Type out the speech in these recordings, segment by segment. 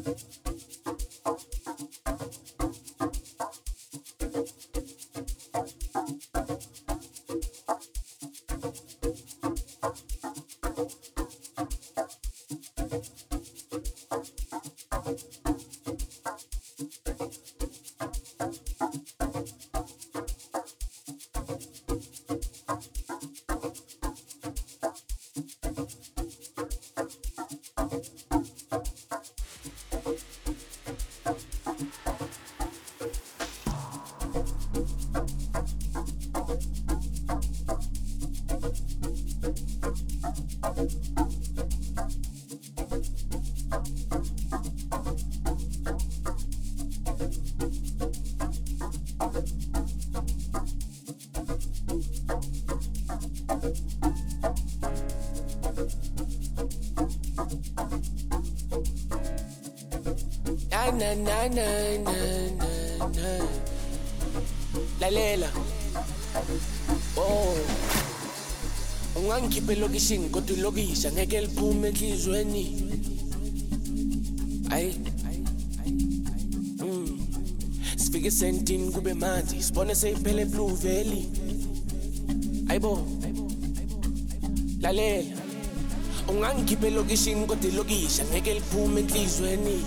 Na na na na na na. Lalela. Oh. Ungangikhiphe lokishini kodwa ilokisha ngeke liphume enhlizweni. Ay. Sifike sentini kube manje sibone seyiphele Blue Valley. Ayibo. Lalela. Ungangikhiphe lokishini kodwa ilokisha ngeke liphume enhlizweni.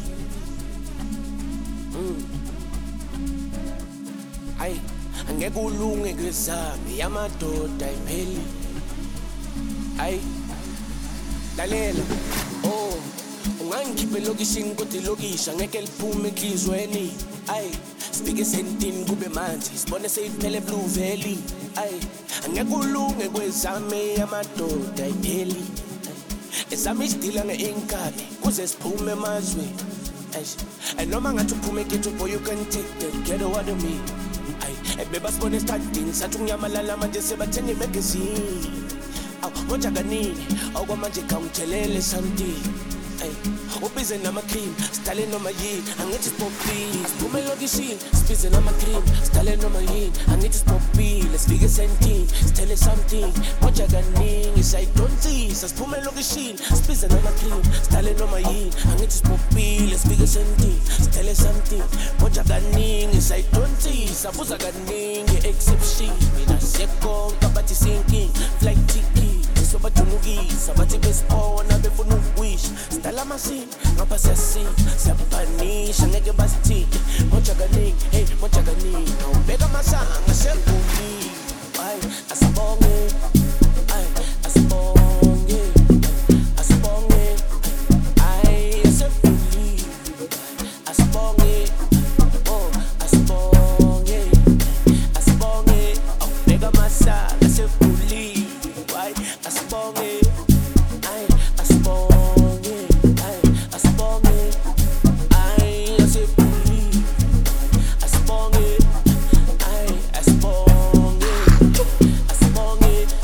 Ay, angeke ulunge kwesami yamadoda ipheli. Ay, lalela. Oh, ungangikhiphe lokishini kodwa ilokisha ngeke liphume enhlizweni. Ay, sifike sentini kube manje sibone seyiphele Blue Valley. Ay, angeke ulunge kwesami yamadoda ipheli. Esami sidila ngeinkabi kuze siphume emazweni. And no man got to pull me get boy, you can take the get out of me. I baby spone starting, Saturnia Malala Manjese Batani magazine. What I got need, I want magic count something. Open on my cream, Stalin on my yin, I need to pop please. Put my loggy scene, spizzing on my cream, Stalin on my yin, I need to pop please. Let's figure something, tell it something. What I got need is I don't see. So put my loggy scene, spizzing on my cream, Stalin on my yin, I need to pop please. Let's figure something, tell it something. What I got need is I don't see. So I got need exception. Me na second, kabati sinking, flight ticket. So but you know, sabati best on, I be for no wish. Stella machine, no pass a scene. Sapani, Shanega Basti. Mochagani, hey, Mochagani. No bega masa, I shall go me. I asabong it. I asabong it. Asabong it. I asabong it. Asabong it. Oh, asabong it. Asabong it. Oh, bega masa, I shall go me. Why? Asabong it. I asabong it. Asabong it. I asabong it. Asabong it. I asabong it. Asabong it.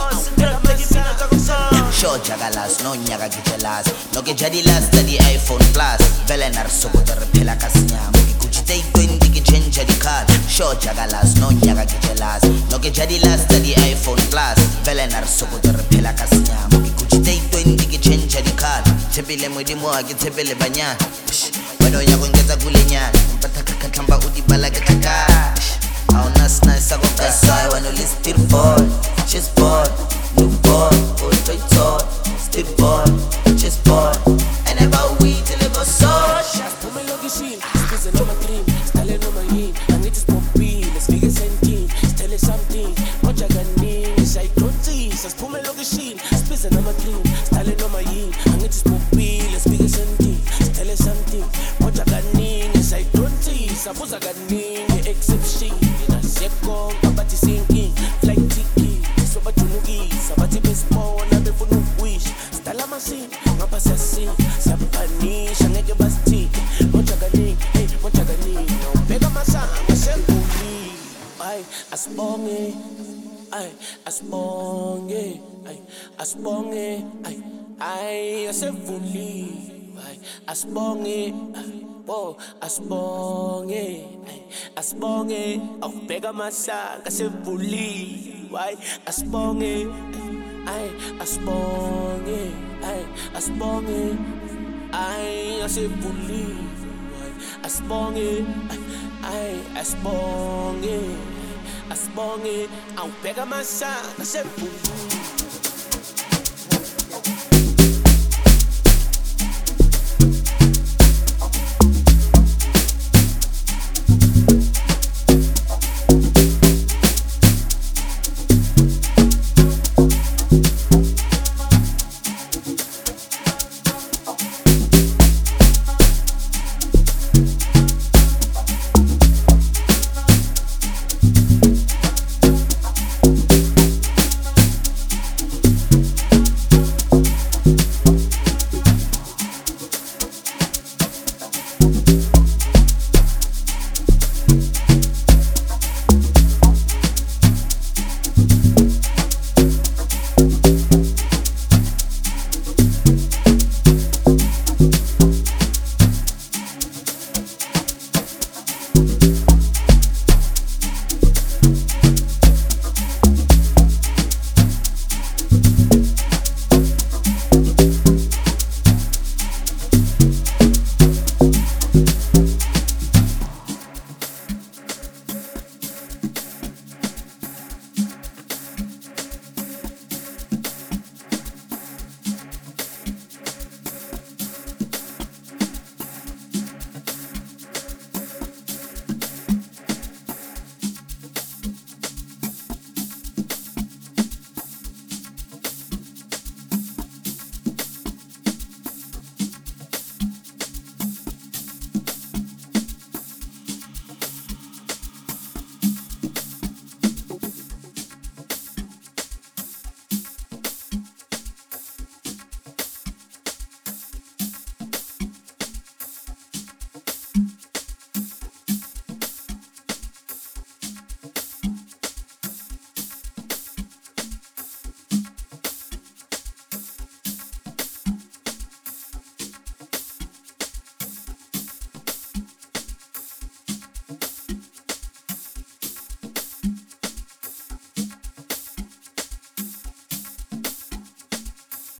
Show jagalas, no nyaga gitelas. No que jadilas da di iPhone Plus. Velenar soko terpela kasnya. Mugi take 20 que change di card. Show jagalas, no nyaga gitelas. No que jadilas da di iPhone Plus. Velenar soko terpela kasnya. Mugi take 20 que change di card. Tebele mwidi mwagi tebele banya. Wado nyago ngeza gulenya. Mpata kakatamba udi bala kataka. How nice ako that's why I wanna list it for. She's bored, new boy, old toy toy. Still boy, just boy. And about we till it goes so. Put my loggy scene, spizzing on my cream, Stalin on my yin. I need to stop beat, let's figure something, tell it something. What I got need is I don't see. So put my loggy scene, spizzing on my cream, Stalin on my yin. I need to stop beat, let's figure something, tell it something. What I got need is I don't see. Suppose I got need exception. I said go, kabati sinking, flight ticket. So but you know sabati baseball, na be for no wish. Stella machine, ngapa sasi, sapani, shanege basti. Mochagani, hey, mochagani. No bega masa, ngasel kuli. Ay, asbonge, ay, asbonge, ay, asbonge, ay, asefuli. Ay, asbonge, oh, asbonge, ay, asbonge. Oh, bega masa, ngasefuli. Why, asbonge, ay, asbonge, ay, asbonge, ay, asefuli. asibonge ay asibonge awubheka amasana sephuzulu